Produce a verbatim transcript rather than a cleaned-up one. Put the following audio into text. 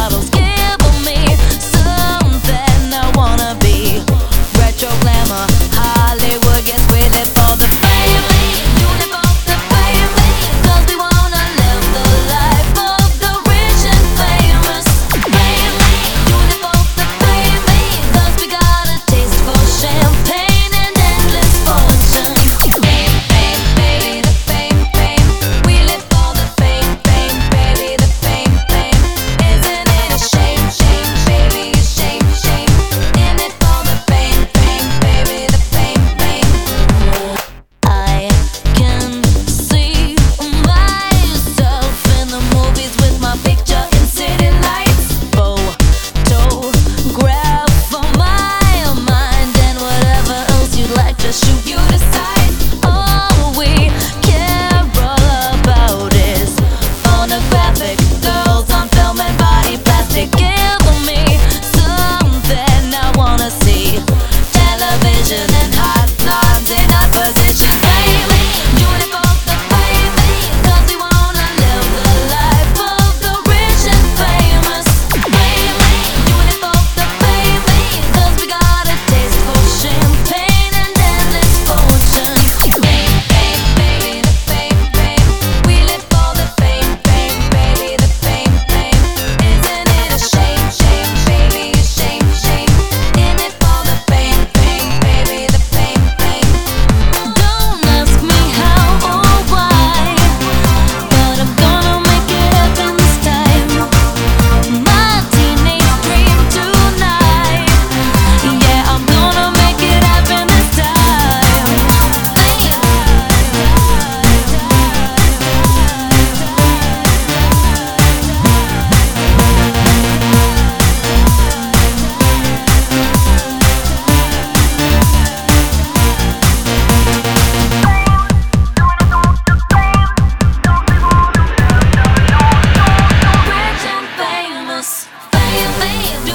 bottles. Give me something I wanna be. Retro glamour, Hollywood, yes, we live for the fame. You live for the fame, 'cause we wanna live the life of the rich and famous. Fame, you live for the fame, 'cause we got a taste for champagne and endless fortune. Fame, fame, baby, the fame, fame. We live for the fame, fame, baby, the fame, fame. Isn't it a shame, shame, baby, a shame, shame. In it for the fame, fame, baby, the fame, fame. I can see myself in the movies with my picture in city lights. Photograph for my mind and whatever else you'd like to shoot, you decide. All we care all about is phonographic girls on film and body plastic. Give me something I wanna see. Television and hot blondes in opposition. Fame, you live for the fame, 'cause we wanna live the life of the rich and famous. Fame, you live for the fame, 'cause we got a taste for champagne and endless fortune. Fame, fame, baby, the fame, fame. We live for the fame, fame, baby, the fame, fame. Isn't it a shame, shame, baby, a shame, shame. In it for the fame, fame, baby, the fame, fame. Don't ask me how or why, but I'm gonna make it happen this time. My teenage dream tonight. Yeah, I'm gonna make it happen this time. Rich and famous, fame, fame.